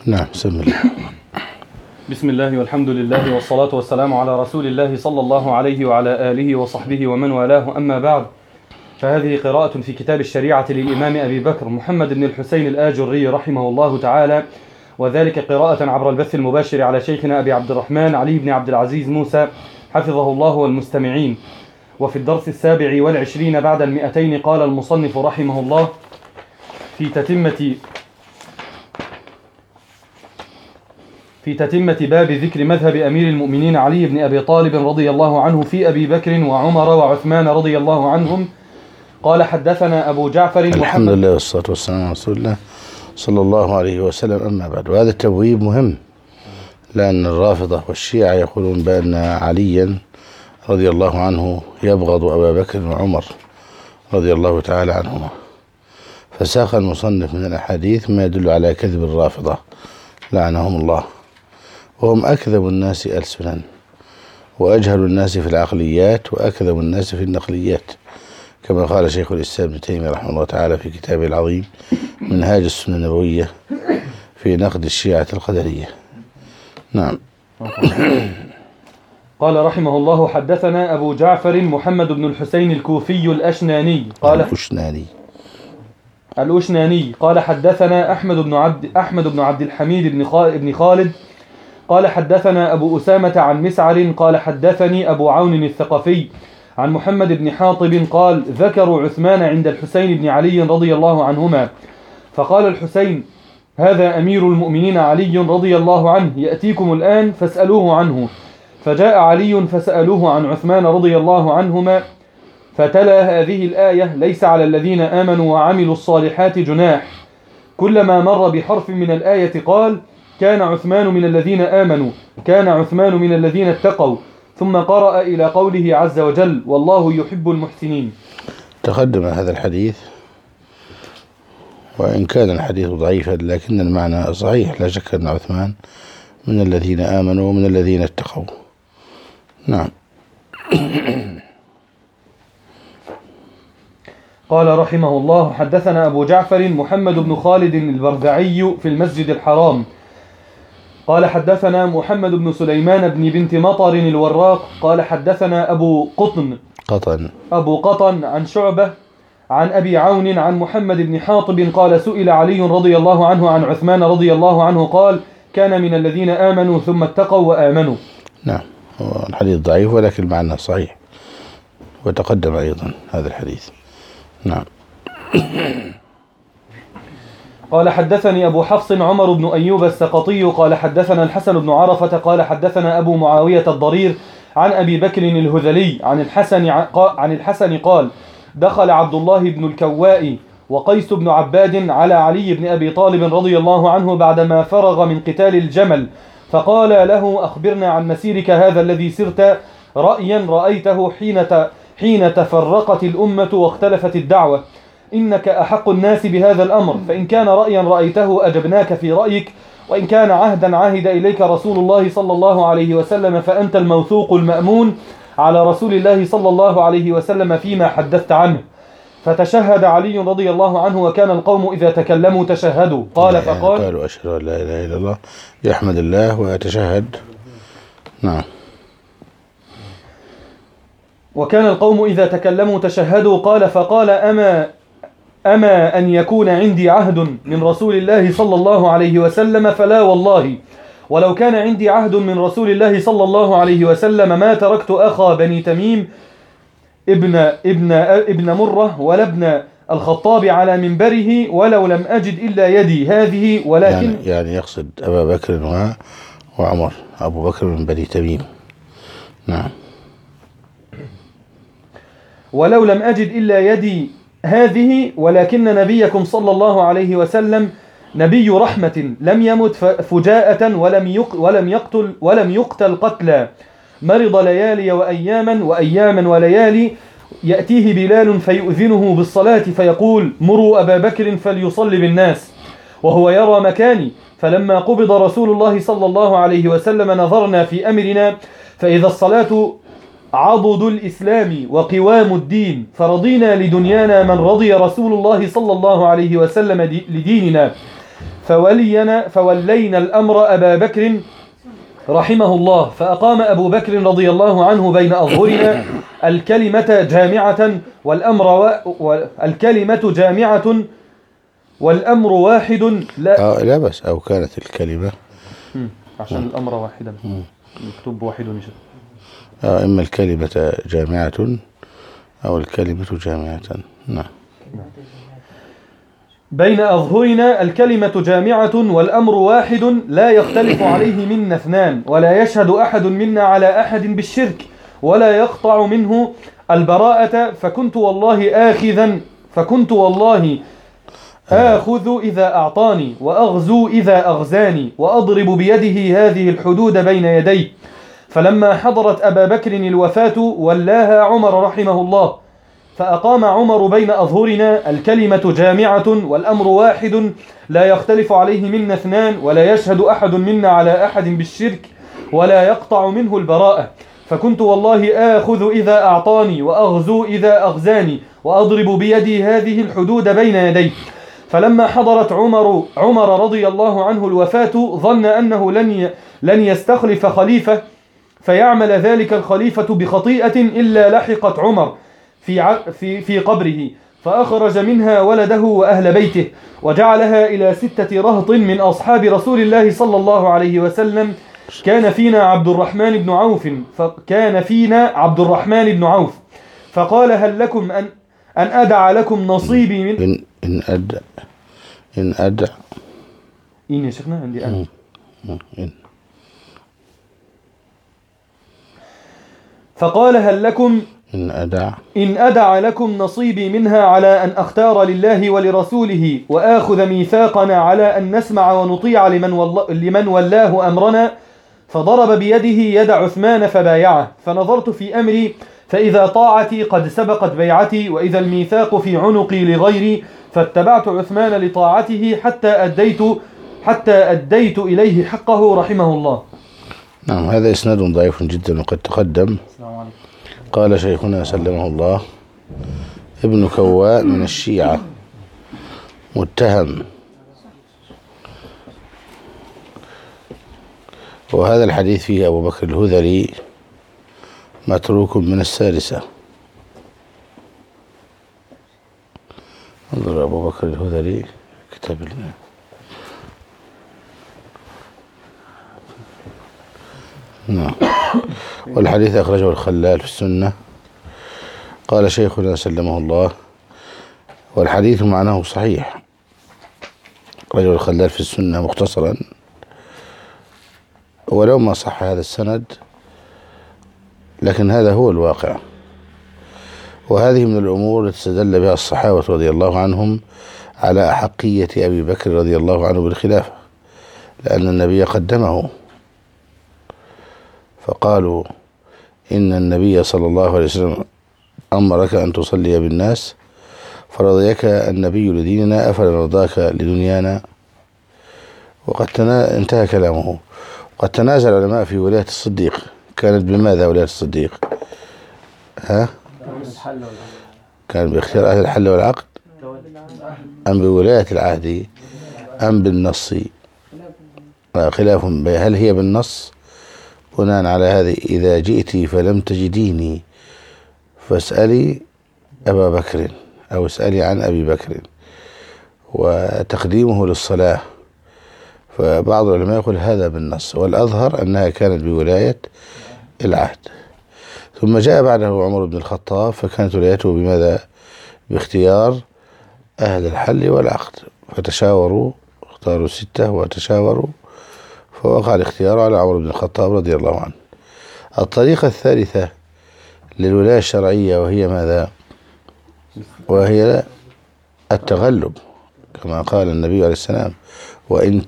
نعم، بسم الله. بسم الله والحمد لله والصلاة والسلام على رسول الله صلى الله عليه وعلى آله وصحبه ومن والاه، أما بعد، فهذه قراءة في كتاب الشريعة للإمام أبي بكر محمد بن الحسين الآجري رحمه الله تعالى، وذلك قراءة عبر البث المباشر على شيخنا أبي عبد الرحمن علي بن عبد العزيز موسى حفظه الله والمستمعين. وفي الدرس 27 بعد 200 قال المصنف رحمه الله في تتمة باب ذكر مذهب أمير المؤمنين علي بن أبي طالب رضي الله عنه في أبي بكر وعمر وعثمان رضي الله عنهم. قال حدثنا أبو جعفر الحمد لله والصلاة والسلام على رسول الله صلى الله عليه وسلم، أما بعد. وهذا التبويب مهم، لأن الرافضة والشيعة يقولون بأن عليا رضي الله عنه يبغض أبا بكر وعمر رضي الله تعالى عنهما، فساق المصنف من الأحاديث ما يدل على كذب الرافضة لعنهم الله، وهم أكذب الناس ألسنا وأجهل الناس في العقليات وأكذب الناس في النقليات، كما قال شيخ الإسلام ابن تيمية رحمه الله تعالى في كتابه العظيم منهاج السنة النبوية في نقد الشيعة القدرية. نعم. قال رحمه الله حدثنا أبو جعفر محمد بن الحسين الكوفي الأشناني الأشناني قال حدثنا أحمد بن عبد الحميد بن خالد قال حدثنا أبو أسامة عن مسعر قال حدثني أبو عون الثقفي عن محمد بن حاطب قال ذكروا عثمان عند الحسين بن علي رضي الله عنهما، فقال الحسين: هذا أمير المؤمنين علي رضي الله عنه يأتيكم الآن فاسألوه عنه. فجاء علي فسألوه عن عثمان رضي الله عنهما، فتلا هذه الآية: ليس على الذين آمنوا وعملوا الصالحات جناح. كلما مر بحرف من الآية قال: كان عثمان من الذين آمنوا، كان عثمان من الذين اتقوا، ثم قرأ إلى قوله عز وجل: والله يحب المحسنين. تقدم هذا الحديث، وإن كان الحديث ضعيفا لكن المعنى صحيح، لا شك أن عثمان من الذين آمنوا ومن الذين اتقوا. نعم. قال رحمه الله حدثنا أبو جعفر محمد بن خالد البرزعي في المسجد الحرام قال حدثنا محمد بن سليمان بن بنت مطر الوراق قال حدثنا أبو قطن عن شعبة عن أبي عون عن محمد بن حاطب قال سئل علي رضي الله عنه عن عثمان رضي الله عنه قال: كان من الذين آمنوا ثم اتقوا وآمنوا. نعم، الحديث ضعيف ولكن المعنى صحيح، وتقدم أيضا هذا الحديث. نعم. قال حدثني أبو حفص عمر بن أيوب السقطي قال حدثنا الحسن بن عرفة قال حدثنا أبو معاوية الضرير عن أبي بكر الهذلي عن الحسن قال: دخل عبد الله بن الكواء وقيس بن عباد على علي بن أبي طالب رضي الله عنه بعدما فرغ من قتال الجمل، فقال له: أخبرنا عن مسيرك هذا الذي سرت، رأيا رأيته حين تفرقت الأمة واختلفت الدعوة، إنك أحق الناس بهذا الأمر، فإن كان رأيا رأيته أجبناك في رأيك، وإن كان عهدا عهد إليك رسول الله صلى الله عليه وسلم فأنت الموثوق المأمون على رسول الله صلى الله عليه وسلم فيما حدثت عنه. فتشهد علي رضي الله عنه، وكان القوم إذا تكلموا تشهدوا. قالوا أشهد أن لا إله إلا الله، يحمد الله ويتشهد. نعم. وكان القوم إذا تكلموا تشهدوا. فقال: أما أن يكون عندي عهد من رسول الله صلى الله عليه وسلم فلا والله، ولو كان عندي عهد من رسول الله صلى الله عليه وسلم ما تركت أخا بني تميم ابن مرة ولا ابن الخطاب على منبره ولو لم أجد إلا يدي هذه، ولكن يعني يقصد أبا بكر وعمر، أبو بكر من بني تميم. نعم. ولو لم أجد إلا يدي هذه، ولكن نبيكم صلى الله عليه وسلم نبي رحمة لم يمت فجاءة ولم يقتل قتلا، مرض ليالي وأياما وليالي، يأتيه بلال فيؤذنه بالصلاة فيقول: مروا أبا بكر فليصلي بالناس، وهو يرى مكاني. فلما قبض رسول الله صلى الله عليه وسلم نظرنا في أمرنا فإذا الصلاة عضد الإسلام وقوام الدين، فرضينا لدنيانا من رضي رسول الله صلى الله عليه وسلم لديننا، فولينا الأمر أبا بكر رحمه الله، فأقام أبو بكر رضي الله عنه بين أظهرنا الكلمة جامعة الكلمة جامعة والأمر واحد. لا بس أو كانت الكلمة عشان الأمر واحدا مكتوب واحد نشد. إما الكلمة جامعة أو الكلمة جامعة. نعم. بين أظهرنا الكلمة جامعة والأمر واحد لا يختلف عليه منا اثنان، ولا يشهد أحد منا على أحد بالشرك، ولا يقطع منه البراءة. فكنت والله آخذ إذا أعطاني، وأغزو إذا أغزاني، وأضرب بيده هذه الحدود بين يديه. فلما حضرت أبا بكر الوفاة ولاها عمر رحمه الله، فأقام عمر بين أظهرنا الكلمة جامعة والأمر واحد لا يختلف عليه منا اثنان، ولا يشهد أحد منا على أحد بالشرك، ولا يقطع منه البراءة. فكنت والله آخذ إذا أعطاني، وأغزو إذا أغزاني، وأضرب بيدي هذه الحدود بين يديه. فلما حضرت عمر رضي الله عنه الوفاة ظن أنه لن يستخلف خليفة فيعمل ذلك الخليفة بخطيئة إلا لحقت عمر في قبره، فأخرج منها ولده وأهل بيته، وجعلها إلى 6 رهط من أصحاب رسول الله صلى الله عليه وسلم. كان فينا عبد الرحمن بن عوف، فقال: هل لكم أن أدع لكم نصيبي من إن أدع يا شيخنا عندي أنا فقال: هل لكم إن أدع لكم نصيبي منها على أن أختار لله ولرسوله، وآخذ ميثاقنا على أن نسمع ونطيع لمن ولاه أمرنا. فضرب بيده يد عثمان فبايعه. فنظرت في أمري فإذا طاعتي قد سبقت بيعتي، وإذا الميثاق في عنقي لغيري، فاتبعت عثمان لطاعته حتى أديت إليه حقه رحمه الله. نعم. هذا إسناد ضعيف جدا وقد تقدم. قال شيخنا سلمه الله: ابن كواء من الشيعة متهم. وهذا الحديث فيه أبو بكر الهذلي متروك من السادسة. انظر أبو بكر الهذلي كتاب الله. نعم. والحديث أخرجه الخلال في السنة. قال شيخنا سلمه الله: والحديث معناه صحيح. أخرجه الخلال في السنة مختصرا، ولو ما صح هذا السند لكن هذا هو الواقع. وهذه من الأمور التي استدل بها الصحابة رضي الله عنهم على أحقية أبي بكر رضي الله عنه بالخلافة، لأن النبي قدمه، فقالوا: إن النبي صلى الله عليه وسلم أمرك أن تصلي بالناس، فرضيك النبي لديننا أفلا نرضاك لدنيانا. وقد انتهى كلامه. قد تنازل العلماء في ولاية الصديق. كانت بماذا ولاية الصديق؟ كان باختيار أهل الحل والعقد، أم بولاية العهد، أم بالنص؟ خلاف. هل هي بالنص؟ بناء على هذه: إذا جئت فلم تجديني فاسألي أبا بكر، أو اسألي عن أبي بكر. وتقديمه للصلاة، فبعض العلماء يقول هذا بالنص، والأظهر أنها كانت بولاية العهد. ثم جاء بعده عمر بن الخطاب، فكانت ولايته بماذا؟ باختيار أهل الحل والعقد، فتشاوروا، اختاروا 6 وتشاوروا، فوقع الاختيار على عمر بن الخطاب رضي الله عنه. الطريقة الثالثة للولاية الشرعية وهي ماذا؟ وهي التغلب، كما قال النبي عليه السلام: وإن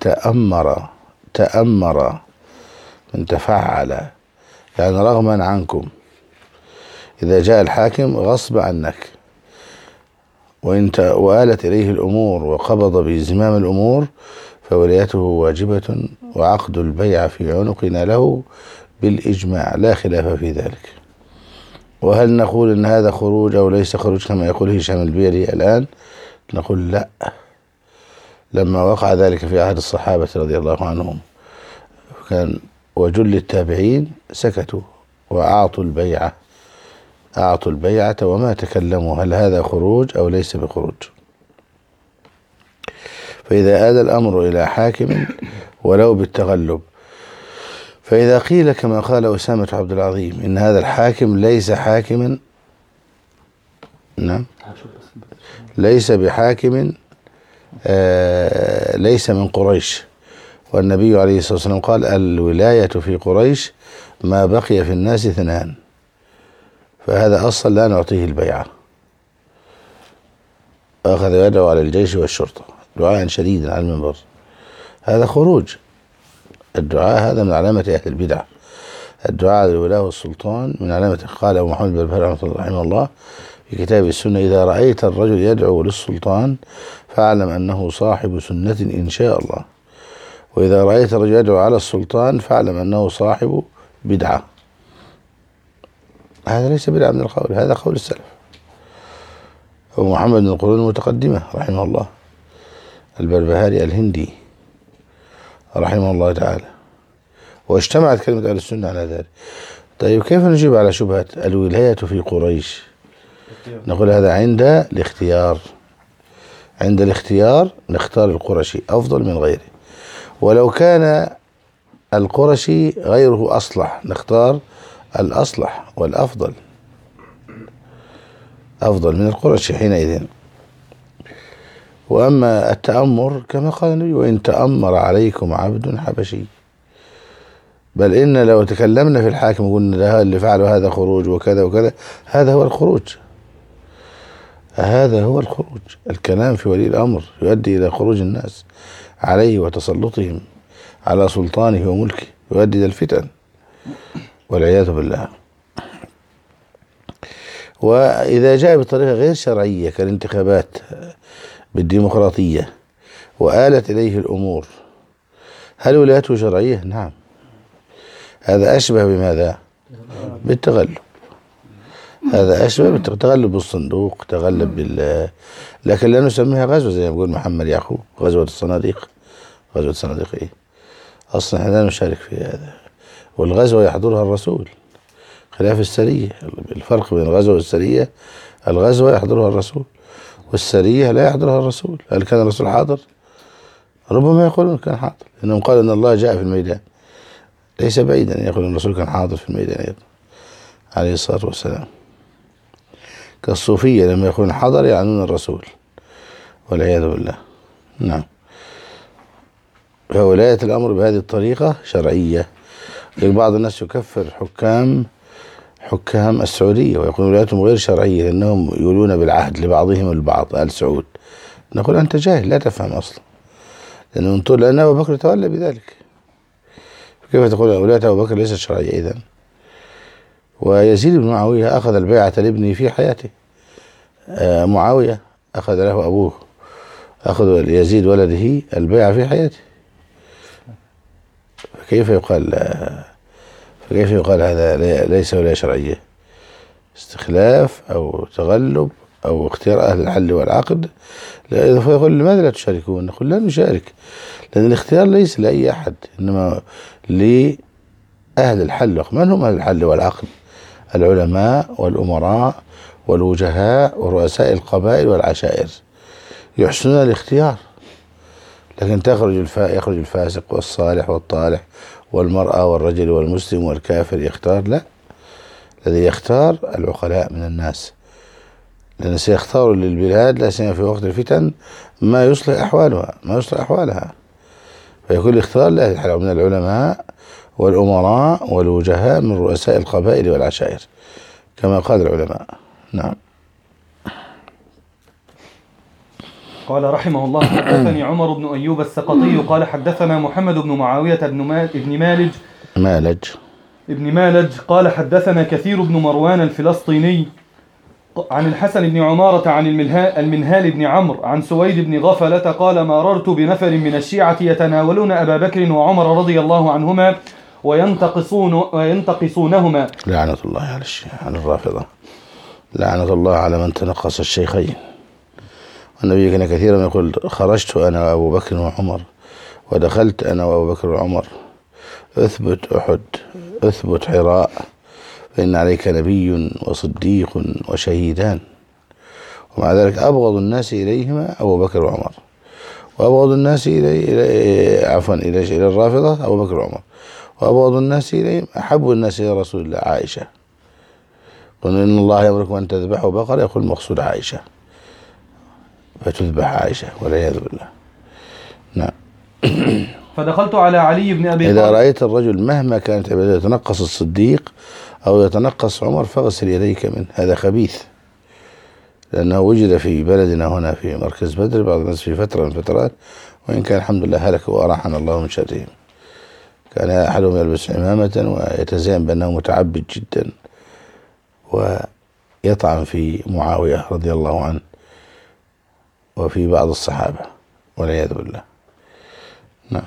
تأمر من تفعل، يعني رغما عنكم. إذا جاء الحاكم غصب عنك وآلت إليه الأمور وقبض بزمام الأمور، فولايته واجبة، وعقد البيع في عنقنا له بالإجماع، لا خلاف في ذلك. وهل نقول إن هذا خروج أو ليس خروج كما يقول هشام البيلي الآن؟ نقول لا، لما وقع ذلك في عهد الصحابة رضي الله عنهم كان وجل التابعين سكتوا وأعطوا البيعة وما تكلموا هل هذا خروج أو ليس بخروج. فإذا آل الأمر إلى حاكم ولو بالتغلب، فإذا قيل كما قال أسامة عبد العظيم إن هذا الحاكم ليس حاكما، نعم، ليس بحاكم، ليس من قريش، والنبي عليه الصلاة والسلام قال الولاية في قريش ما بقي في الناس 2، فهذا أصلا لا نعطيه البيعة. أخذ يدعو على الجيش والشرطة دعاء شديدا على المنبر، هذا خروج. الدعاء هذا من علامة أهل البدع، الدعاء للولاة والسلطان من علامة. قال أبو محمد البربهاري رحمه الله في كتاب السنة إذا رأيت الرجل يدعو للسلطان فاعلم أنه صاحب سنة إن شاء الله، وإذا رأيت الرجل يدعو على السلطان فاعلم أنه صاحب بدعة. هذا ليس بدعة من القول، هذا قول السلف. أبو محمد من القرون المتقدمة رحمه الله البربهاري الهندي رحمه الله تعالى، واجتمعت كلمة أهل السنة على ذلك. طيب كيف نجيب على شبهة الولاية في قريش؟ نقول هذا عند الاختيار، عند الاختيار نختار القرشي أفضل من غيره، ولو كان القرشي غيره أصلح نختار الأصلح والأفضل، أفضل من القرشي حينئذ. وأما التأمر كما قال النبي وإن تأمر عليكم عبد حبشي، بل إن لو تكلمنا في الحاكم وقلنا ده اللي فعله هذا خروج وكذا وكذا، هذا هو الخروج، هذا هو الخروج. الكلام في ولي الأمر يؤدي إلى خروج الناس عليه وتسلطهم على سلطانه وملكه، يؤدي إلى الفتن والعياذ بالله. وإذا جاء بطريقة غير شرعية كالانتخابات بالديمقراطية وآلت إليه الأمور، هل ولايته شرعية؟ نعم، هذا أشبه بماذا؟ بالتغلب. هذا أشبه بالتغلب بالصندوق، تغلب لكن لا نسميها غزوة زي ما يقول محمد يعقوب، غزوة الصناديق. غزوة الصناديق إيه؟ أصلا احنا لا نشارك في هذا، والغزوة يحضرها الرسول خلاف السرية. الفرق بين الغزوة والسرية، الغزوة يحضرها الرسول والسرية لا يحضرها الرسول. هل كان الرسول حاضر؟ ربما يقولون كان حاضر، لأنهم قالوا أن الله جاء في الميدان، ليس بعيدا أن يقول أن الرسول كان حاضر في الميدان أيضا عليه الصلاة والسلام. كالصوفية لما يكون حضر يعنون الرسول والعياذ بالله. نعم، فولاية الأمر بهذه الطريقة شرعية. بعض الناس يكفر حكام السعودية ويقول ولايتهم غير شرعية لأنهم يولون بالعهد لبعضهم البعض آل سعود. نقول أنت جاهل لا تفهم أصلا، لأن أبو بكر تولى بذلك، كيف تقول ولاية أبو بكر ليست شرعية إذن؟ ويزيد بن معاوية أخذ البيعة لابنه في حياته، معاوية أخذ له أبوه، أخذ يزيد ولده البيعة في حياته، فكيف يقال هذا ليس ولاية شرعية؟ استخلاف أو تغلب أو اختيار أهل الحل والعقد. فيقول لماذا لا تشاركون؟ نقول لا نشارك، لأن الاختيار ليس لأي أحد، إنما لأهل الحل. من هم أهل الحل والعقد؟ العلماء والأمراء والوجهاء ورؤساء القبائل والعشائر يحسنون الاختيار. لكن يخرج الفاسق والصالح والطالح والمرأة والرجل والمسلم والكافر يختار؟ لا، الذي يختار العقلاء من الناس، لأن سيختار للبلاد لا سيما في وقت الفتن ما يصلح أحوالها، فيكون الاختيار لأهل الحل من العلماء والأمراء والوجهاء من رؤساء القبائل والعشائر كما قال العلماء. نعم. قال رحمه الله حدثني عمر بن أيوب السقطي قال حدثنا محمد بن معاوية ابن مالج قال حدثنا كثير بن مروان الفلسطيني عن الحسن بن عمارة عن المنهال بن عمرو عن سويد بن غفلة قال مررت بنفر من الشيعة يتناولون أبا بكر وعمر رضي الله عنهما وينتقصونهما. لعنة الله على الشيعة، على الرافضة، لعنة الله على من تنقص الشيخين والنبي كان كثيرا يقول خرجت أنا وأبو بكر وعمر ودخلت أنا وأبو بكر وعمر، اثبت أحد، اثبت حراء، فإن عليك نبي وصديق وشهيدان. ومع ذلك أبغض الناس إليهما أبو بكر وعمر، وأبغض الناس إلى الرافضة أبو بكر وعمر، وأبغض الناس إليهم أحب الناس إلى رسول الله عائشة. قلنا إن الله يأمركم أن تذبحوا بقرة، يقول المقصود عائشة، فتذبح عائشة والعياذ بالله. نعم. فدخلت على علي بن أبي طالب. إذا رأيت الرجل مهما كانت عبادته يتنقص الصديق أو يتنقص عمر فاغسل يديك منه، هذا خبيث، لأنه وجد في بلدنا هنا في مركز بدر بعض الناس في فترة من الفترات، وإن كان الحمد لله هلكوا وأراحنا الله من شرهم. كان أحدهم يلبس عمامة ويتزين بأنه متعبد جدا ويطعن في معاوية رضي الله عنه وفي بعض الصحابة والعياذ بالله. نعم.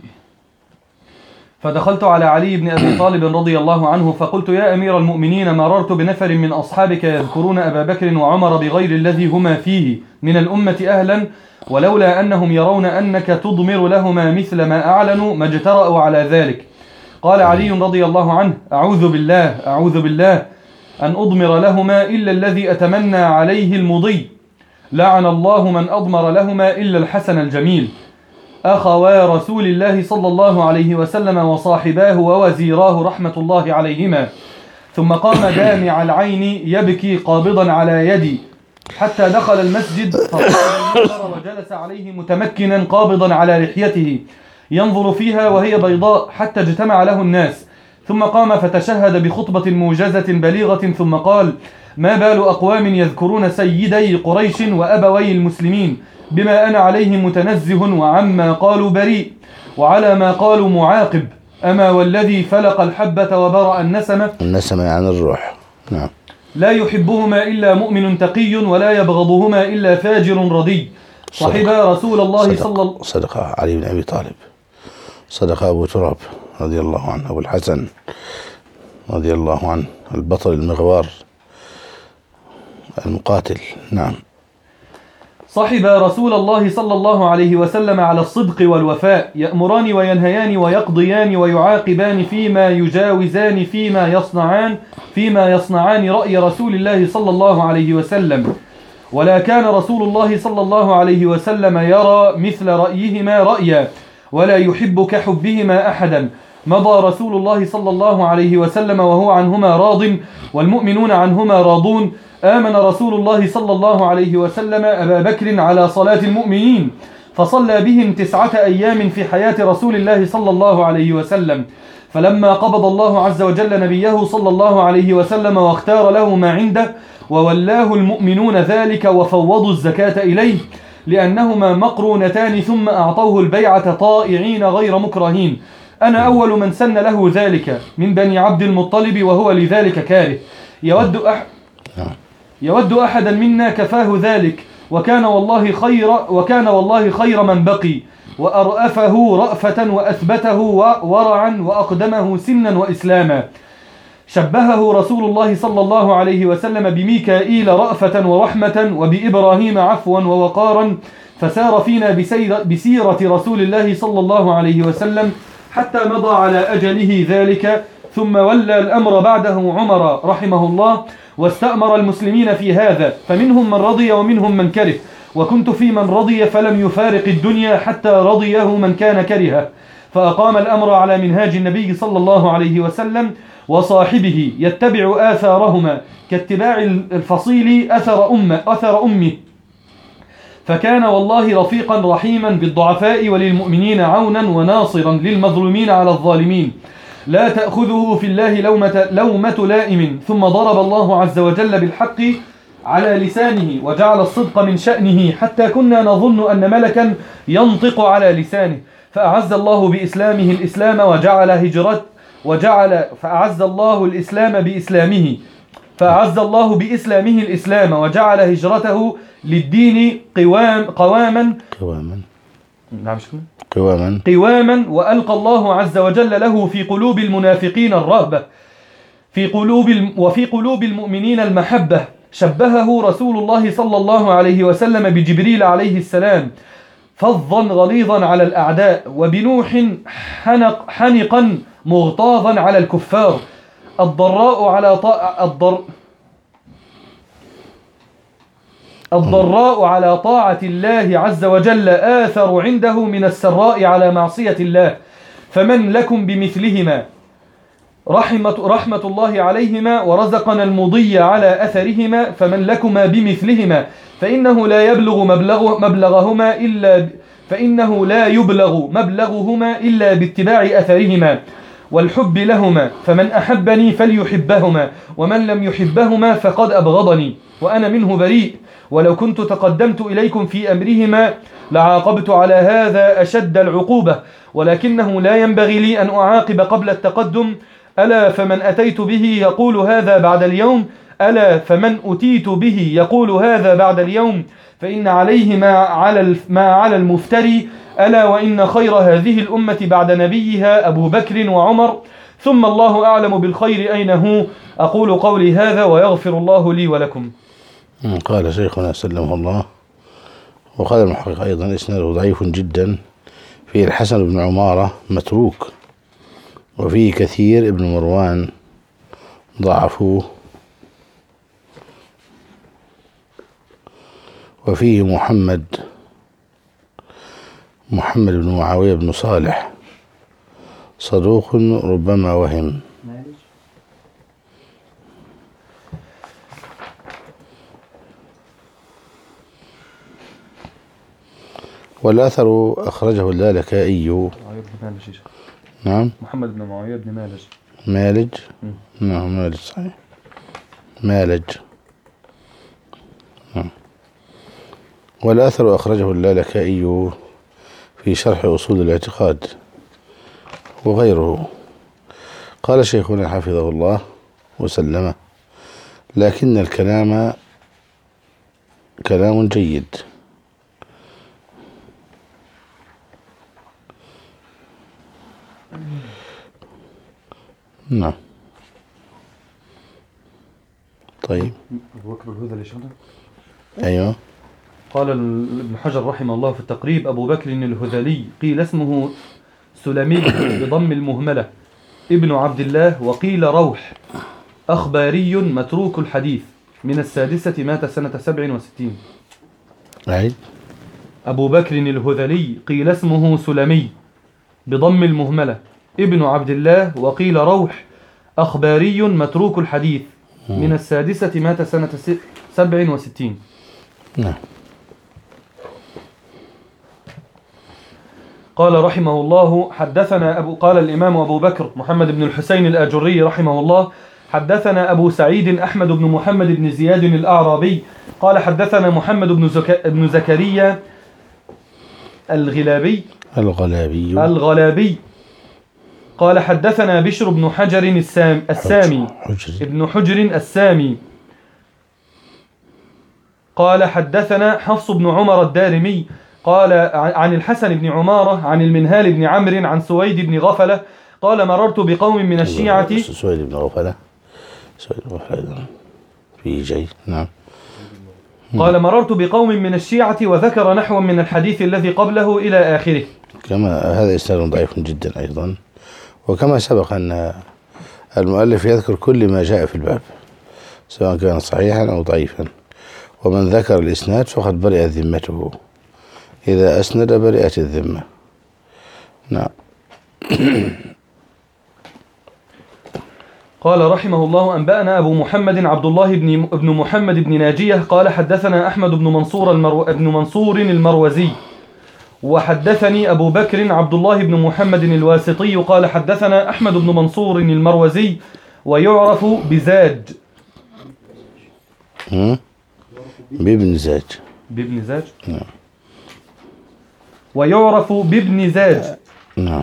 فدخلت على علي بن أبي طالب رضي الله عنه فقلت: يا أمير المؤمنين، مررت بنفر من أصحابك يذكرون أبا بكر وعمر بغير الذي هما فيه من الأمة أهلا، ولولا أنهم يرون أنك تضمر لهما مثل ما أعلنوا ما اجترأوا على ذلك. قال علي رضي الله عنه: أعوذ بالله أن أضمر لهما إلا الذي أتمنى عليه المضي، لعن الله من أضمر لهما إلا الحسن الجميل، أخوا رسول الله صلى الله عليه وسلم وصاحباه ووزيراه رحمة الله عليهما. ثم قام دامع العين يبكي قابضا على يدي حتى دخل المسجد فصار وجلس عليه متمكنا قابضا على لحيته ينظر فيها وهي بيضاء حتى اجتمع له الناس. ثم قام فتشهد بخطبة موجزة بليغة ثم قال: ما بال أقوام يذكرون سيدي قريش وأبوي المسلمين بما أنا عليه متنزه وعما قالوا بريء وعلى ما قالوا معاقب، أما والذي فلق الحبة وبرأ النسمة عن الروح. نعم. لا يحبهما إلا مؤمن تقي ولا يبغضهما إلا فاجر رضي، صحبا رسول الله صدق علي بن أبي طالب، صدق أبو تراب رضي الله عنه، أبو الحسن رضي الله عنه، البطل المغوار المقاتل. نعم. صحب رسول الله صلى الله عليه وسلم على الصدق والوفاء، يأمران وينهيان ويقضيان ويعاقبان فيما يجاوزان فيما يصنعان رأي رسول الله صلى الله عليه وسلم، ولا كان رسول الله صلى الله عليه وسلم يرى مثل رأيهما رأيا ولا يحب كحبهما أحدا. مضى رسول الله صلى الله عليه وسلم وهو عنهما راض والمؤمنون عنهما راضون. آمن رسول الله صلى الله عليه وسلم أبا بكر على صلاة المؤمنين فصلى بهم 9 أيام في حياة رسول الله صلى الله عليه وسلم، فلما قبض الله عز وجل نبيه صلى الله عليه وسلم واختار له ما عنده وولاه المؤمنون ذلك وفوضوا الزكاة إليه لأنهما مقرونتان ثم أعطوه البيعة طائعين غير مكرهين. أنا أول من سن له ذلك من بني عبد المطلب وهو لذلك كاره. يود أحدا منا كفاه ذلك، وكان والله خير من بقي، وأرأفه رأفة وأثبته ورعا وأقدمه سنا وإسلاما. شبهه رسول الله صلى الله عليه وسلم بميكائيل رأفة ورحمة وبإبراهيم عفوا ووقارا، فسار فينا بسيرة رسول الله صلى الله عليه وسلم حتى مضى على أجله ذلك، ثم ولى الأمر بعده عمر رحمه الله واستأمر المسلمين في هذا، فمنهم من رضي ومنهم من كره، وكنت في من رضي فلم يفارق الدنيا حتى رضيه من كان كرهه، فأقام الأمر على منهاج النبي صلى الله عليه وسلم وصاحبه يتبع آثارهما كاتباع الفصيل أثر أمه، فكان والله رفيقا رحيما بالضعفاء وللمؤمنين عونا وناصرا للمظلومين على الظالمين، لا تأخذه في الله لومة لائم. ثم ضرب الله عز وجل بالحق على لسانه وجعل الصدق من شأنه حتى كنا نظن أن ملكا ينطق على لسانه، فأعز الله بإسلامه الإسلام فأعز الله الإسلام بإسلامه، فأعز الله بإسلامه الإسلام وجعل هجرته للدين قواما وألقى الله عز وجل له في قلوب المنافقين الرهبة وفي قلوب المؤمنين المحبة، شبهه رسول الله صلى الله عليه وسلم بجبريل عليه السلام فظا غليظا على الأعداء، وبنوح حنقا مغتاظا على الكفار، الضراء على طاعة الله عز وجل آثر عنده من السراء على معصية الله، فمن لكم بمثلهما؟ رحمة الله عليهما ورزقنا المضي على أثرهما، فمن لكما بمثلهما؟ فإنه لا يبلغ مبلغهما إلا باتباع أثرهما والحب لهما، فمن أحبني فليحبهما، ومن لم يحبهما فقد أبغضني، وأنا منه بريء، ولو كنت تقدمت إليكم في أمرهما لعاقبت على هذا أشد العقوبة، ولكنه لا ينبغي لي أن أعاقب قبل التقدم. ألا فمن أتيت به يقول هذا بعد اليوم، ألا فمن أتيت به يقول هذا بعد اليوم، فإن عليه ما على المفتري. ألا وإن خير هذه الأمة بعد نبيها أبو بكر وعمر، ثم الله أعلم بالخير أين هو. أقول قولي هذا ويغفر الله لي ولكم. قال شيخنا سلمه الله، وقال المحقق أيضا إسناده ضعيف جدا، فيه الحسن بن عمارة متروك، وفيه كثير ابن مروان ضعفوه، وفيه محمد بن معاوية بن صالح صدوق ربما وهم. والأثر أخرجه اللالكائي. نعم، محمد بن معاوية بن مالج. نعم، مالج صحيح، مالج. نعم. والأثر أخرجه اللالكائي في شرح أصول الاعتقاد وغيره. قال شيخنا حفظه الله وسلمه: لكن الكلام كلام جيد. نعم. طيب، أبو بكر الهذلي شغله. أيوه. قال ابن حجر رحمه الله في التقريب: أبو بكر الهذلي قيل اسمه سلمي بضم المهملة ابن عبد الله، وقيل روح، أخباري متروك الحديث، من السادسة، مات سنة 67. أعيد. أبو بكر الهذلي قيل اسمه سلمي بضم المهملة ابن عبد الله، وقيل روح، أخباري متروك الحديث، من السادسة، مات سنة 67. نعم. قال رحمه الله: حدثنا قال الإمام أبو بكر محمد بن الحسين الآجري رحمه الله: حدثنا أبو سعيد أحمد بن محمد بن زياد الأعرابي قال حدثنا محمد بن زكريا الغلابي قال حدثنا بشر بن حجر السامي ابن حجر السامي قال حدثنا حفص بن عمر الدارمي قال عن الحسن بن عمارة عن المنهال بن عمرو عن سويد بن غفلة قال مررت بقوم من الشيعة. سويد بن غفلة في جيد. نعم. قال مررت بقوم من الشيعة وذكر نحو من الحديث الذي قبله إلى آخره. كما هذا إسناد ضعيف جدا أيضا، وكما سبق أن المؤلف يذكر كل ما جاء في الباب سواء كان صحيحا أو ضعيفا، ومن ذكر الإسناد فقد برئت ذمته، إذا أسند برئت الذمة. نعم. قال رحمه الله: أنبأنا أبو محمد عبد الله بن محمد بن ناجية قال حدثنا أحمد بن منصور المروزي، وحدثني أبو بكر عبد الله بن محمد الواسطي قال حدثنا أحمد بن منصور المروزي، ويعرف بزاج. بابن زاج. نعم. ويعرف بابن زاج. نعم.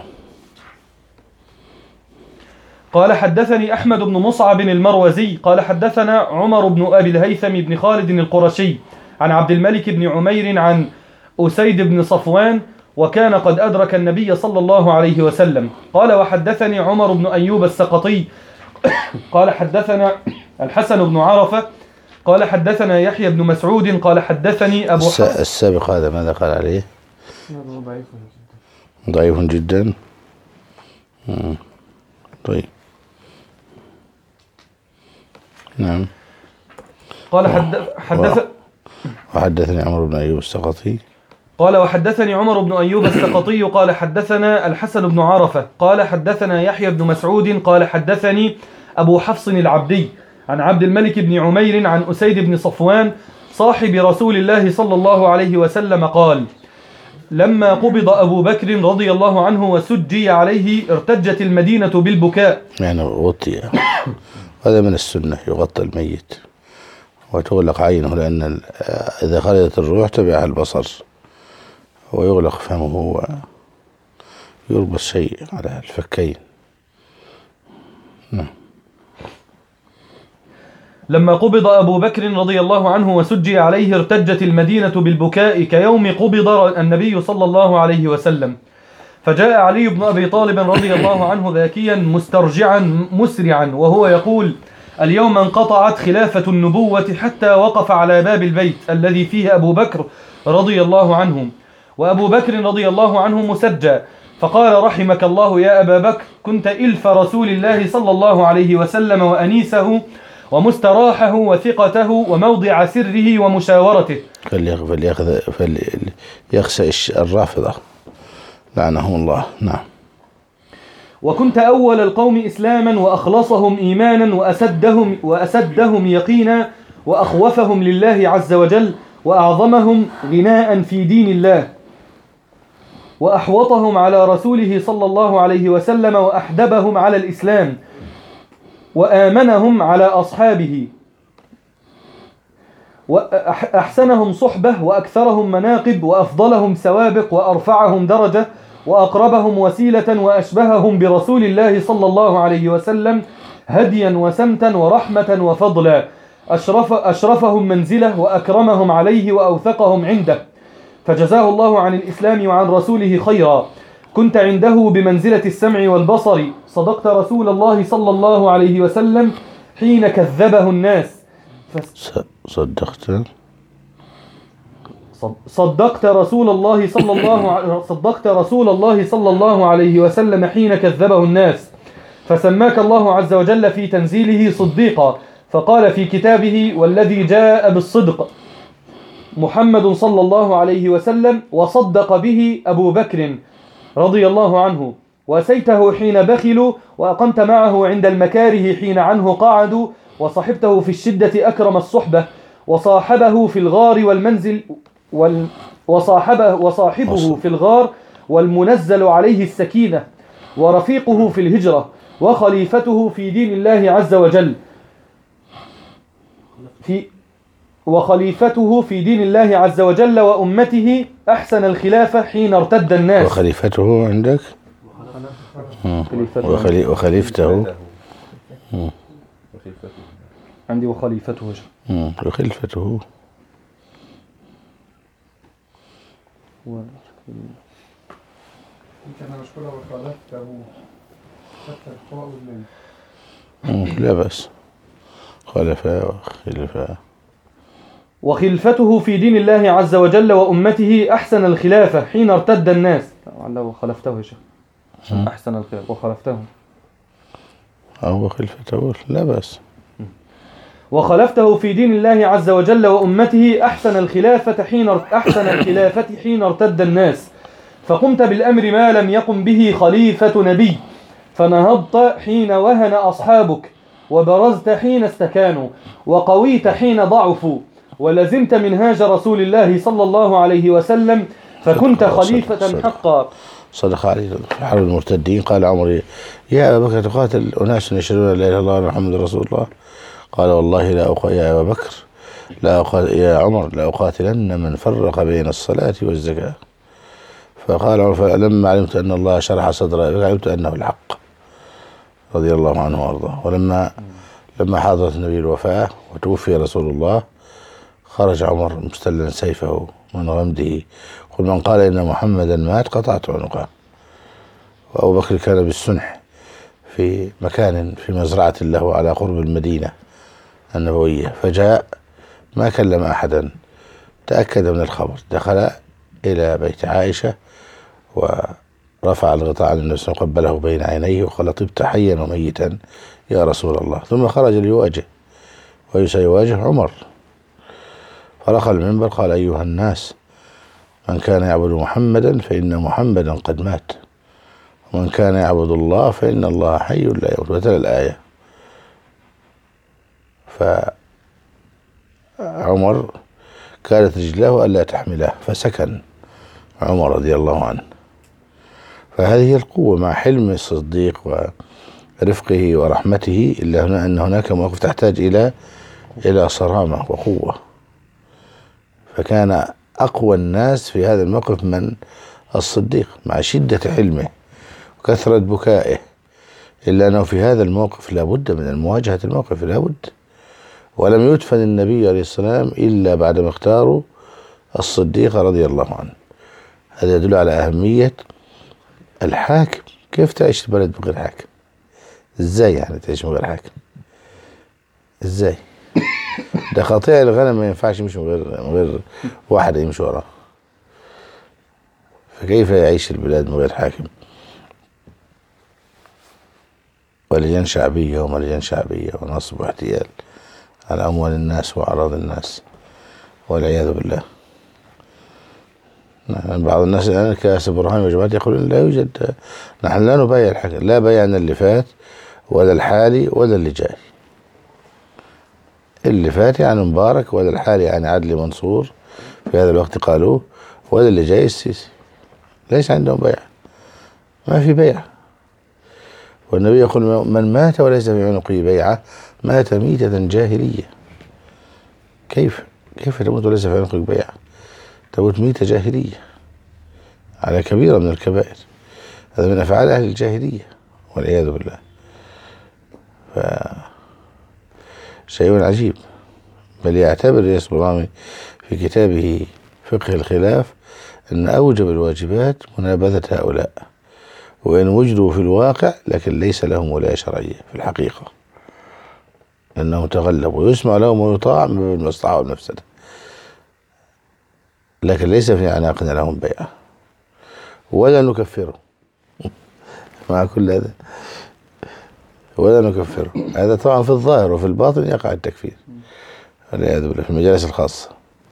قال حدثني أحمد بن مصعب المروزي قال حدثنا عمر بن أبي الهيثم بن خالد القرشي عن عبد الملك بن عمير عن أسيد بن صفوان، وكان قد أدرك النبي صلى الله عليه وسلم. قال وحدثني عمر بن أيوب السقطي قال حدثنا الحسن بن عرفة قال حدثنا يحيى بن مسعود قال حدثني أبو حفص. السابق هذا ماذا قال عليه؟ ضعيف جدا. طيب نعم. قال وحدثني عمرو بن أيوب السقطي قال وحدثني عمر بن أيوب السقطي قال حدثنا الحسن بن عرفة قال حدثنا يحيى بن مسعود قال حدثني أبو حفص العبدي عن عبد الملك بن عمير عن أسيد بن صفوان صاحب رسول الله صلى الله عليه وسلم قال لما قبض أبو بكر رضي الله عنه وسجي عليه ارتجت المدينة بالبكاء. يعني غطي، هذا من السنة، يغطى الميت وتغلق عينه، لأن إذا خرجت الروح تبعها البصر، ويغلق فمه ويربط شيء على الفكين. نعم. لما قبض أبو بكر رضي الله عنه وسجي عليه ارتجت المدينة بالبكاء كيوم قبض النبي صلى الله عليه وسلم. فجاء علي بن أبي طالب رضي الله عنه ذاكيا مسترجعا مسرعا وهو يقول اليوم انقطعت خلافة النبوة حتى وقف على باب البيت الذي فيه أبو بكر رضي الله عنه، وأبو بكر رضي الله عنه مسجى، فقال رحمك الله يا أبا بكر كنت إلف رسول الله صلى الله عليه وسلم وأنيسه ومستراحه وثقته وموضع سره ومشاورته. فليخشى الرافضة لعنهم الله. نعم. وكنت أول القوم إسلاما وأخلصهم إيمانا وأسدهم يقينا وأخوفهم لله عز وجل وأعظمهم غناء في دين الله وأحوطهم على رسوله صلى الله عليه وسلم وأحدبهم على الإسلام وآمنهم على أصحابه وأحسنهم صحبة وأكثرهم مناقب وأفضلهم سوابق وأرفعهم درجة وأقربهم وسيلة وأشبههم برسول الله صلى الله عليه وسلم هديا وسمتا ورحمة وفضلا، أشرفهم منزلة وأكرمهم عليه وأوثقهم عنده، فجزاه الله عن الإسلام وعن رسوله خيرا. كنت عنده بمنزلة السمع والبصر، صدقت رسول الله صلى الله عليه وسلم حين كذبه الناس. صدقت رسول الله صلى الله عليه وسلم حين كذبه الناس، فسماك الله عز وجل في تنزيله صديقا، فقال في كتابه والذي جاء بالصدق محمد صلى الله عليه وسلم، وصدق به أبو بكر رضي الله عنه، وأسيته حين بخلوا وأقمت معه عند المكاره حين عنه قعدوا، وصحبته في الشدة أكرم الصحبة، وصاحبه في الغار والمنزل وصاحبه في الغار والمنزل عليه السكينة، ورفيقه في الهجرة، وخليفته في دين الله عز وجل وخليفته في دين الله عز وجل وأمته أحسن الخلافة حين ارتد الناس. وخليفته عندك وخليفته عندي وخليفته وخليفته لا بس خلفاء وخلفته في دين الله عز وجل وأمته أحسن الخلافة حين ارتد الناس. لعله خلفته يا شيخ أحسن الخلافة وخلفته أو خلفته لا بس. وخلفته في دين الله عز وجل وأمته أحسن الخلافة حين ارتد الناس، فقمت بالأمر ما لم يقم به خليفة نبي، فنهضت حين وهن أصحابك، وبرزت حين استكانوا، وقويت حين ضعفوا، ولزمت منهاج رسول الله صلى الله عليه وسلم، فكنت خليفة حقا. صدق عليه في حرب المرتدين. قال عمر يا أبا بكر تقاتل أناس يشهدون لا إله إلا الله محمد رسول الله؟ قال والله يا أبا بكر يا عمر لا أقاتلن من فرق بين الصلاة والزكاة. فقال عمر فلما علمت أن الله شرح صدره علمت أنه الحق رضي الله عنه وارضاه. لما حضرت النبي الوفاة وتوفي رسول الله خرج عمر مستلا سيفه من غمده، قل من قال إن محمدا مات قطعت عنقه. وأبو بكر كان بالسنح في مكان في مزرعة له على قرب المدينة النبوية، فجاء ما كلم أحدا، تأكد من الخبر، دخل إلى بيت عائشة ورفع الغطاء عن النبي وقبله بين عينيه وقال: طبت حيا وميتا يا رسول الله. ثم خرج ليواجه، وسيواجه عمر، فرقى المنبر قال: أيها الناس، من كان يعبد محمدا فإن محمدا قد مات، ومن كان يعبد الله فإن الله حي لا يموت، وتلا الآية. فعمر كانت رجلاه ألا تحمله فسكن عمر رضي الله عنه. فهذه هي القوة مع حلم الصديق ورفقه ورحمته، إلا أن هناك مواقف تحتاج إلى صرامة وقوة. فكان أقوى الناس في هذا الموقف من الصديق مع شدة حلمه وكثرة بكائه، إلا أنه في هذا الموقف لا بد من مواجهة الموقف، لا بد. ولم يدفن النبي عليه السلام إلا بعدما اختاروا الصديق رضي الله عنه. هذا يدل على أهمية الحاكم. كيف تعيش البلد بغير حاكم؟ إزاي يعني تعيش من غير حاكم؟ إزاي؟ ده قطيع الغنم ما ينفعش يمشي من غير واحد يمشي وراه. فكيف يعيش البلاد من غير حاكم؟ ولجان شعبية وملجان شعبية ونصب واحتيال على أموال الناس وأعراض الناس والعياذ بالله. بعض الناس الآن كأس برهان وجماعات يقولون لا يوجد، نحن لا نبايع الحاكم، لا بايعنا اللي فات ولا الحالي ولا اللي جاي. اللي فات يعني مبارك، ولا الحالي يعني عدلي منصور في هذا الوقت قالوه، ولا اللي جاي السيسي. ليس عندهم بيع، ما في بيع. والنبي يقول: من مات وليس في عنقه بيعة مات ميتة جاهلية. كيف تموت وليس في عنقك بيعة؟ تموت ميتة جاهلية على كبيرة من الكبائر. هذا من أفعال أهل الجاهلية والعياذ بالله. شيء عجيب. بل يعتبر ياسر برامي في كتابه فقه الخلاف أن أوجب الواجبات منابذة هؤلاء، وإن وجدوا في الواقع لكن ليس لهم ولاية شرعية في الحقيقة، لأنهم تغلبوا ويسمع لهم ويطاع من المصلحة والمفسدة، لكن ليس في أعناقنا لهم بيعة ولا نكفره مع كل هذا، ولا نكفره. هذا طبعا في الظاهر، وفي الباطن يقع التكفير والعياذ بالله في المجالس الخاصة.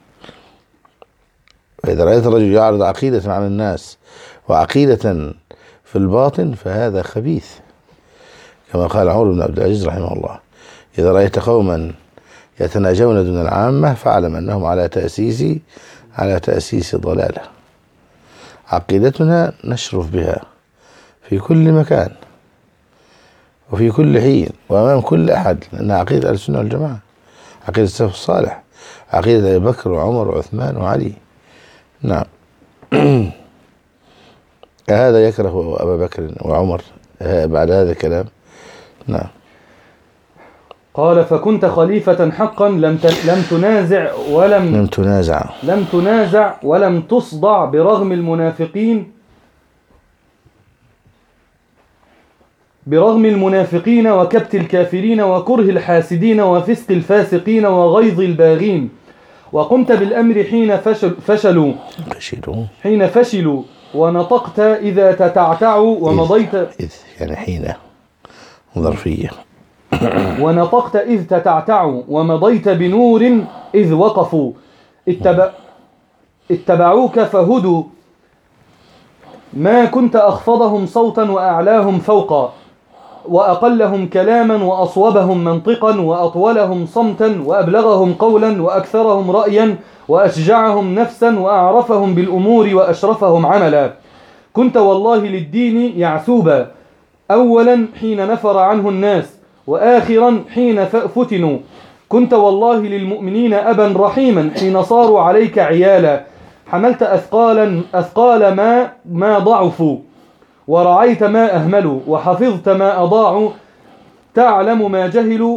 فإذا رأيت الرجل يعرض عقيدة على الناس وعقيدة في الباطن فهذا خبيث، كما قال عمر بن عبد العزيز رحمه الله: إذا رأيت قوما يتناجون دون العامة فاعلم أنهم على تأسيس ضلالة. عقيدتنا نشرف بها في كل مكان وفي كل حين وأمام كل أحد، لأنها عقيدة أهل السنة والجماعة، عقيدة السلف الصالح، عقيدة أبي بكر وعمر وعثمان وعلي. نعم. هذا يكره أبا بكر وعمر بعد هذا الكلام؟ نعم. قال: فكنت خليفة حقا لم تنازع ولم تصدع برغم المنافقين وكبت الكافرين وكره الحاسدين وفسق الفاسقين وغيظ الباغين، وقمت بالأمر حين فشلوا ونطقت إذا تتعتعوا ومضيت يعني حين ظرفية ونطقت إذ تتعتعوا ومضيت بنور إذ وقفوا اتبعوك فهدوا، ما كنت أخفضهم صوتا وأعلاهم فوقا، وأقلهم كلاما وأصوبهم منطقا وأطولهم صمتا وأبلغهم قولا وأكثرهم رأيا وأشجعهم نفسا وأعرفهم بالأمور وأشرفهم عملا. كنت والله للدين يعثوبا، أولا حين نفر عنه الناس وآخرا حين فتنوا. كنت والله للمؤمنين أبا رحيما حين صاروا عليك عيالا، حملت أثقال ما ضعفوا، ورعيت ما أهملوا، وحفظت ما أضاعوا، تعلم ما جهلوا،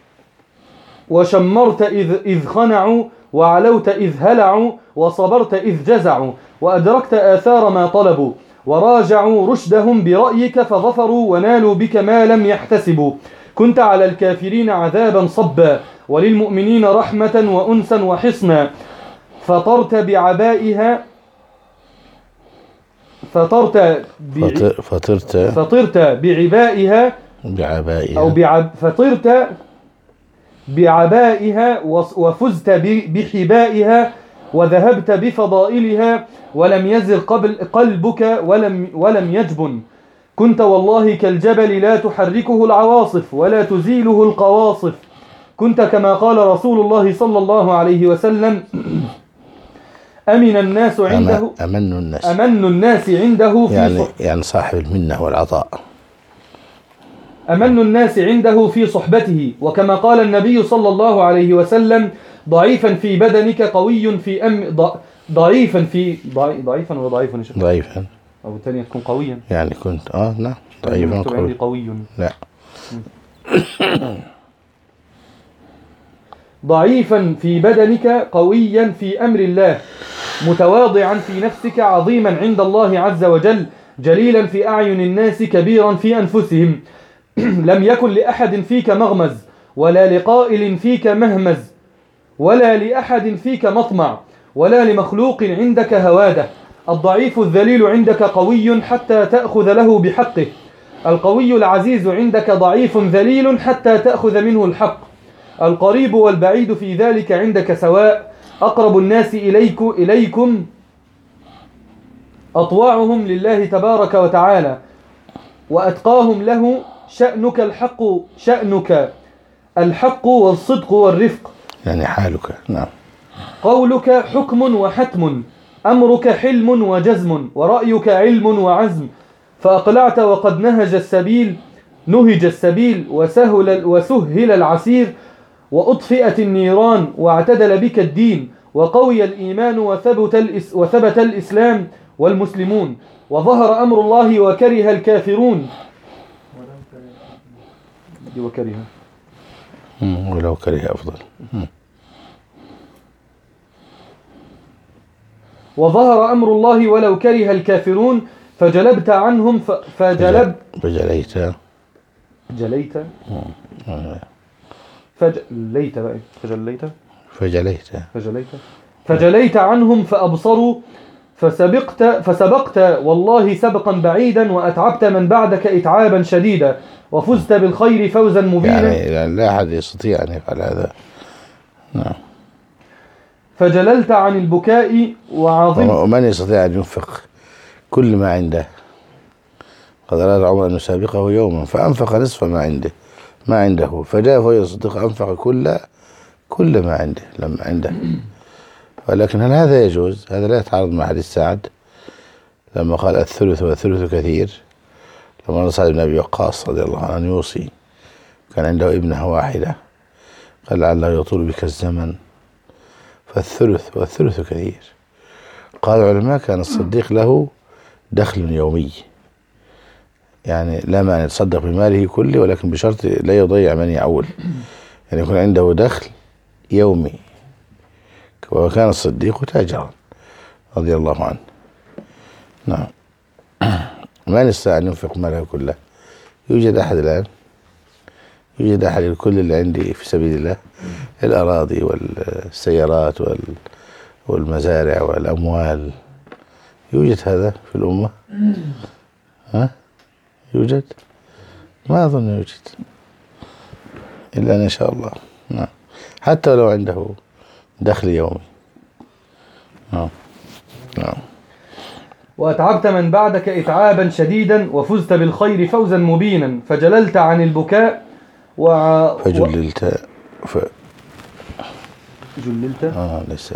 وشمرت إذ خنعوا، وعلوت إذ هلعوا، وصبرت إذ جزعوا، وأدركت آثار ما طلبوا، وراجعوا رشدهم برأيك فظفروا ونالوا بك ما لم يحتسبوا. كنت على الكافرين عذابا صبا وللمؤمنين رحمة وأنسا وحصنا فطرت بعبائها فطرت بعبائها أو فطرت بعبائها وفزت بحبائها وذهبت بفضائلها ولم يزغ قلبك ولم يجبن. كنت والله كالجبل لا تحركه العواصف ولا تزيله القواصف. كنت كما قال رسول الله صلى الله عليه وسلم أمن الناس عنده أمن الناس عنده يعني صاحب المنة والعطاء. أمن الناس عنده في صحبته. وكما قال النبي صلى الله عليه وسلم ضعيفا في بدنك قوي في ضعيفا وضعيفا ضعيفا أو الثانية تكون قويا يعني كنت نعم ضعيفا قوي لا ضعيفا في بدنك قويا في أمر الله متواضعا في نفسك عظيما عند الله عز وجل جليلا في أعين الناس كبيرا في أنفسهم لم يكن لأحد فيك مغمز ولا لقائل فيك مهمز ولا لأحد فيك مطمع ولا لمخلوق عندك هوادة. الضعيف الذليل عندك قوي حتى تأخذ له بحقه. القوي العزيز عندك ضعيف ذليل حتى تأخذ منه الحق. القريب والبعيد في ذلك عندك سواء. أقرب الناس إليكم أطوعهم لله تبارك وتعالى وأتقاهم له. شأنك الحق والصدق والرفق يعني حالك نعم. قولك حكم وحتم أمرك حلم وجزم ورأيك علم وعزم. فأقلعت وقد نهج السبيل وسهل العسير وأطفئت النيران واعتدل بك الدين وقوي الإيمان وثبت الإسلام والمسلمون وظهر أمر الله وكره الكافرون ولو كره أفضل. وظهر أمر الله ولو كره الكافرون فجلبت عنهم فجليت عنهم فأبصروا فسبقت والله سبقا بعيدا وأتعبت من بعدك إتعابا شديدا وفزت بالخير فوزا مبينا. يعني لا أحد يستطيع أن يفعل هذا. نعم. فجللت عن البكاء ومن يستطيع أن ينفق كل ما عنده. قد أراد عمر أن يسابقه يوما فأنفق نصف ما عنده فجاء فهو يصدق أنفق كل ما عنده لما عنده. ولكن هل هذا يجوز؟ هذا لا يتعارض مع حديث سعد لما قال الثلث والثلث كثير. لما قال سعد بن أبي وقاص رضي الله عنه يوصي كان عنده ابنة واحدة قال لعله يطول بك الزمن فالثلث والثلث كثير. قال العلماء كان الصديق له دخل يومي يعني لا مانع يتصدق بماله كله ولكن بشرط لا يضيع من يعول يعني يكون عنده دخل يومي. وكان الصديق تاجرا رضي الله عنه. نعم. ما نستطيع أن ننفق ماله كله. يوجد أحد الآن يوجد أحد الكل اللي عندي في سبيل الله الأراضي والسيارات والمزارع والأموال. يوجد هذا في الأمة؟ يوجد؟ ما أظن يوجد إلا أن شاء الله. نعم. حتى لو عنده دخل يومي. نعم. وأتعبت من بعدك إتعابا شديدا وفزت بالخير فوزا مبينا فجللت عن البكاء فجللت جللت ليس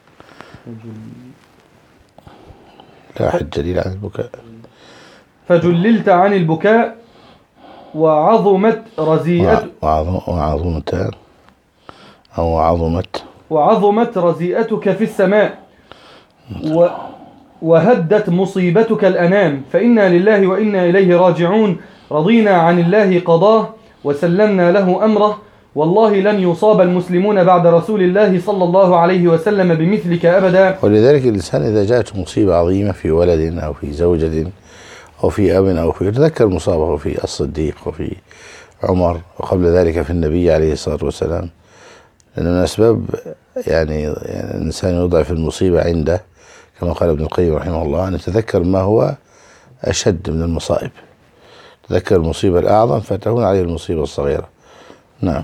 لا أحد جليل عن البكاء. فجللت عن البكاء وعظمت وعظمت رزيئتك في السماء وهدت مصيبتك الأنام. فإنا لله وإنا إليه راجعون. رضينا عن الله قضاه وسلمنا له أمره. والله لن يصاب المسلمون بعد رسول الله صلى الله عليه وسلم بمثلك أبدا. ولذلك الإنسان إذا جاءته مصيبة عظيمة في ولد أو في زوجة أو في أب أو في يتذكر مصابه في الصديق وفي عمر وقبل ذلك في النبي عليه الصلاة والسلام. لأن من أسباب يعني الإنسان يوضع في المصيبة عنده كما قال ابن القيم رحمه الله أن يتذكر ما هو أشد من المصائب، تذكر المصيبة الأعظم فتهون عليه المصيبة الصغيرة. نعم.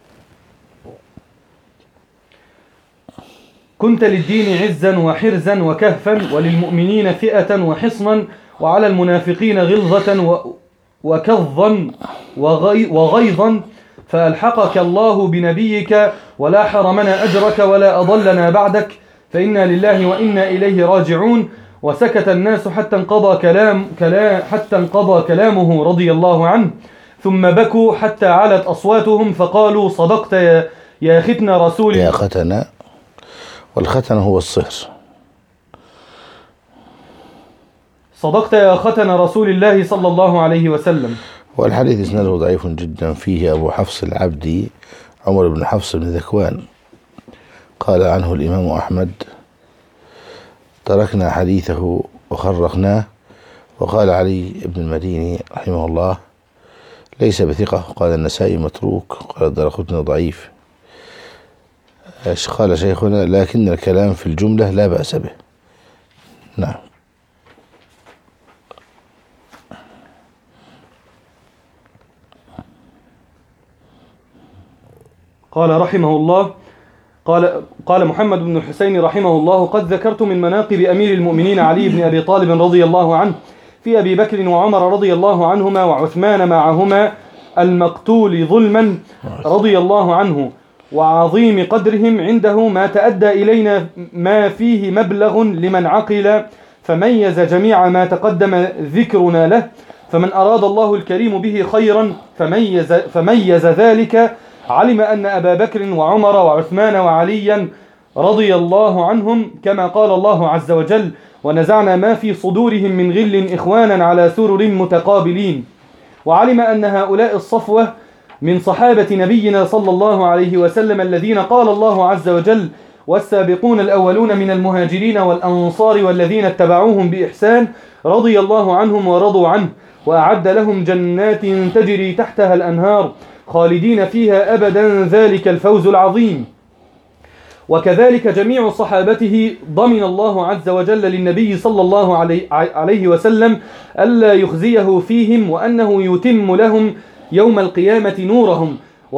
كنت للدين عزا وحرزا وكهفا وللمؤمنين فئة وحصنا وعلى المنافقين غلظة وكظا وغيظا فألحقك الله بنبيك ولا حرمنا أجرك ولا أضلنا بعدك فإنا لله وإنا إليه راجعون. وسكت الناس حتى انقضى كلامه رضي الله عنه ثم بكوا حتى علت أصواتهم فقالوا صدقت يا ختن رسول يا ختن، والختن هو الصهر. صدقت يا ختن رسول الله صلى الله عليه وسلم. والحديث إسناده ضعيف جدا، فيه أبو حفص العبدي عمر بن حفص بن ذكوان قال عنه الإمام أحمد تركنا حديثه وخرقناه. وقال علي بن المديني رحمه الله ليس بثقة. قال النسائي متروك. قال الدارقطني ضعيف. قال شيخنا لكن الكلام في الجملة لا بأس به. نعم. قال رحمه الله قال محمد بن الحسين رحمه الله قد ذكرت من مناقب أمير المؤمنين علي بن أبي طالب رضي الله عنه في أبي بكر وعمر رضي الله عنهما وعثمان معهما المقتول ظلما رضي الله عنه وعظيم قدرهم عنده ما تأدى إلينا ما فيه مبلغ لمن عقل فميز جميع ما تقدم ذكرنا له. فمن أراد الله الكريم به خيرا فميز ذلك علم أن أبا بكر وعمر وعثمان وعليا رضي الله عنهم كما قال الله عز وجل ونزعنا ما في صدورهم من غل إخوانا على سرر متقابلين. وعلم أن هؤلاء الصفوة من صحابة نبينا صلى الله عليه وسلم الذين قال الله عز وجل والسابقون الأولون من المهاجرين والأنصار والذين اتبعوهم بإحسان رضي الله عنهم ورضوا عنه وأعد لهم جنات تجري تحتها الأنهار خالدين فيها أبدا ذلك الفوز العظيم. وكذلك جميع صحابته ضمن الله عز وجل للنبي صلى الله عليه وسلم ألا يخزيه فيهم وأنه يتم لهم يوم القيامة نورهم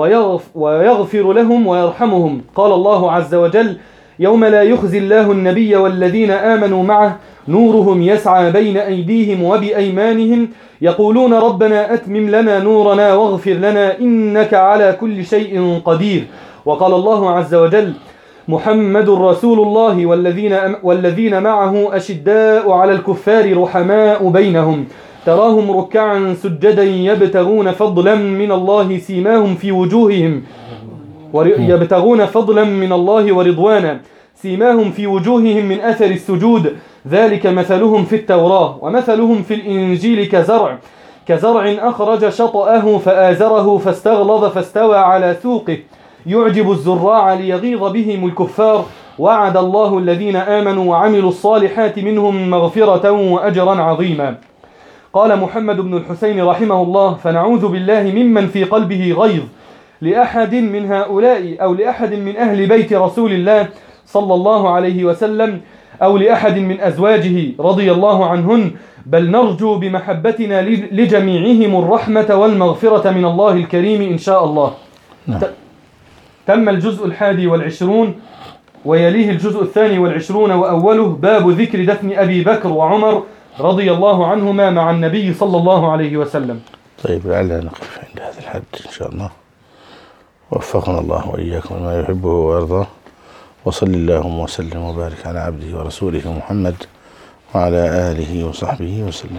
ويغفر لهم ويرحمهم. قال الله عز وجل يوم لا يخزي الله النبي والذين آمنوا معه نورهم يسعى بين أيديهم وبأيمانهم يقولون ربنا أتمم لنا نورنا واغفر لنا إنك على كل شيء قدير. وقال الله عز وجل محمد رسول الله والذين معه أشداء على الكفار رحماء بينهم تراهم ركعا سجدا يبتغون فضلا من الله سيماهم في وجوههم يبتغون فضلا من الله ورضوانا سيماهم في وجوههم من أثر السجود ذلك مثلهم في التوراة ومثلهم في الإنجيل كزرع أخرج شطأه فآزره فاستغلظ فاستوى على سوقه يعجب الزراع ليغيظ بهم الكفار وعد الله الذين آمنوا وعملوا الصالحات منهم مغفرة وأجرا عظيما. قال محمد بن الحسين رحمه الله فنعوذ بالله ممن في قلبه غيظ لأحد من هؤلاء أو لأحد من أهل بيت رسول الله صلى الله عليه وسلم أو لأحد من أزواجه رضي الله عنهن بل نرجو بمحبتنا لجميعهم الرحمة والمغفرة من الله الكريم إن شاء الله. تم الجزء 21 ويليه الجزء 22 وأوله باب ذكر دفن أبي بكر وعمر رضي الله عنهما مع النبي صلى الله عليه وسلم. طيب لعلنا نقف عند هذا الحد إن شاء الله. وفقنا الله وإياكم ما يحبه ويرضاه. وصل اللهم وسلم وبارك على عبده ورسوله محمد وعلى آله وصحبه وسلم.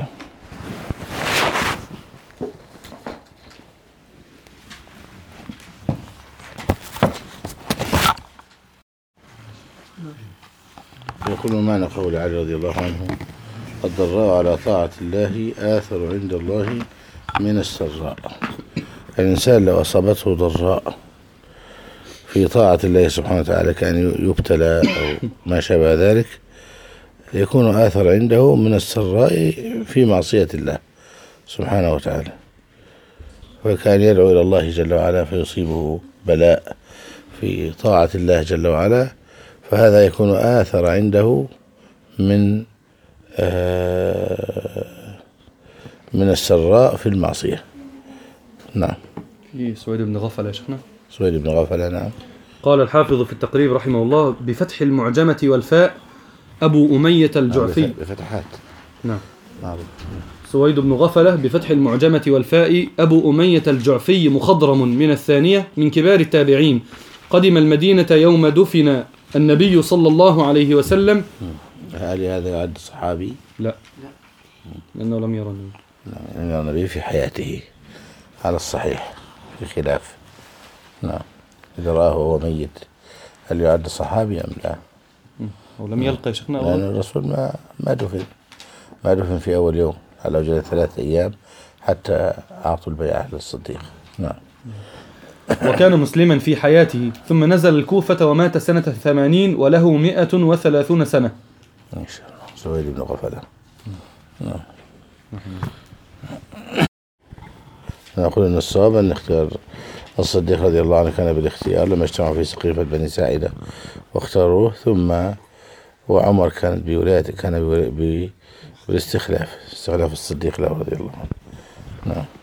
يقول معنى قول علي رضي الله عنه الضراء على طاعة الله آثر عند الله من السراء. الإنسان لو أصابته ضراء في طاعة الله سبحانه وتعالى كان يبتلى أو ما شابه ذلك يكون آثر عنده من السراء في معصية الله سبحانه وتعالى. فكان يدعو إلى الله جل وعلا فيصيبه بلاء في طاعة الله جل وعلا، فهذا يكون آثر عنده من السراء في المعصية. نعم. سويد بن غفلة يا شيخنا. سويد بن غفلة. نعم. قال الحافظ في التقريب رحمه الله: بفتح المعجمة والفاء أبو أمية الجعفي. بفتحات. نعم. سويد بن غفلة بفتح المعجمة والفاء أبو أمية الجعفي مخضرم من الثانية من كبار التابعين، قدم المدينة يوم دفن النبي صلى الله عليه وسلم. هل هذا يعد صحابي؟ لا، لأنه لم يرى النبي. لم يرى النبي في حياته على الصحيح، في خلاف. نعم. إذا رآه وهو ميت هل يعد صحابي أم لا؟ ولم يلقى شيخنا. لأن الرسول ما دفن في أول يوم، على وجه 3 أيام حتى أعطوا البيعة للصديق. نعم. وكان مسلما في حياته، ثم نزل الكوفة ومات سنة 80 وله 130 سنة. إن شاء الله. سويد بن غفلة. نعم. نقول أن الصواب أن اختيار الصديق رضي الله عنه كان بالاختيار، لما اجتمعوا في سقيفة بني ساعدة واختاروه، ثم وعمر كانت بولايته، كان بالاستخلاف، استخلاف الصديق له رضي الله عنه. نعم.